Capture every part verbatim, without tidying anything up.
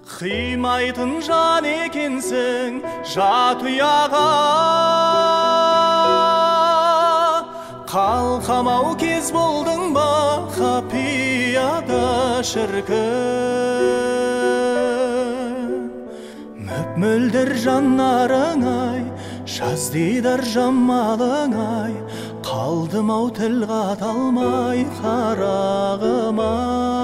қимайтын жан екенсің жат ұяға, қалқамау кез болдың ба қапияда шіркін. Мөп-мөлдір жанарың-ай, жаздидар жамалың-ай, қалдым-ау тіл қата алмай қарағыма.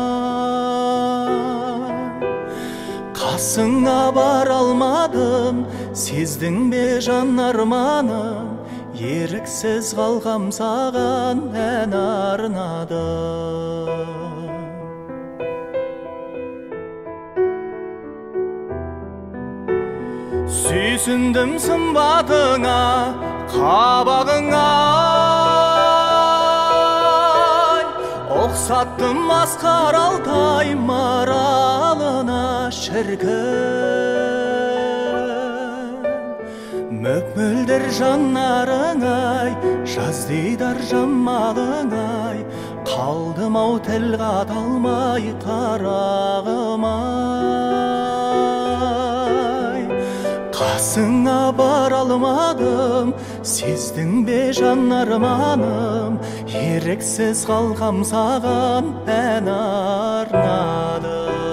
Қасыңа бара алмадым, сездің бе жан арманым, еріксіз қалғам саған ән арнадым. Сүйсіндім сымбатыңа, қабағыңа, ұқсаттым асқар алтай маралына шіркін. Мөп-мөлдір жанарың-ай, жаздидар жамалың-ай, қалдым-ау тіл қата алмай қарағым-ай. Қасыңа бара алмадым, сездің бе жан арманым, еріксіз қалғам саған ән арнадым.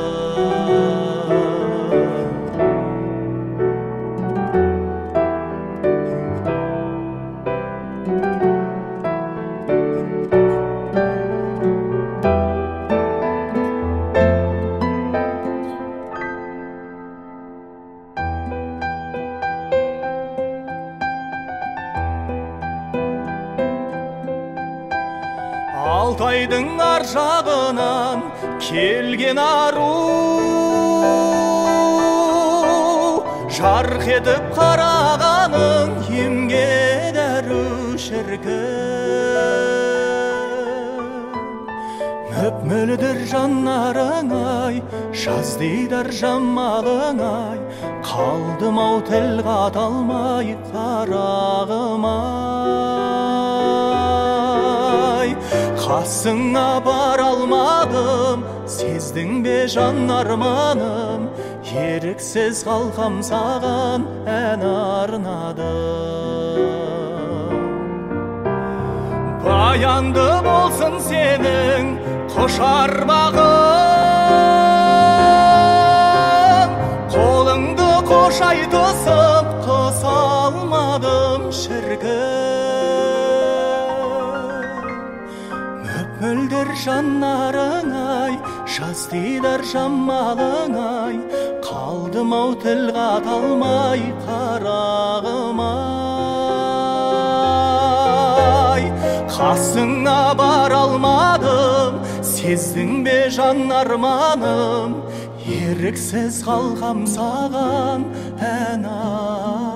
Алтайдың ар жағынан келген ару, жарқ етіп қарағаның емге дәру шіркін. Мөп-мөлдір жанарың-ай, жаздидар жамалың-ай, қалдым-ау тіл қата алмай қарағым-ай. Қасыңа бара алмадым, сездің бе жан арманым, еріксіз қалғам саған ән арнадым. Баянды болсын сенің құшар бағың, қолыңды қошайтысып қыса алмадым шіркін. Мөп-мөлдір жанарың-ай, жаздидар жамалың-ай, қалдым-ау тіл қата алмай қарағым-ай. Қасыңа бара алмадым, сездің бе жан арманым, еріксіз қалғам саған ән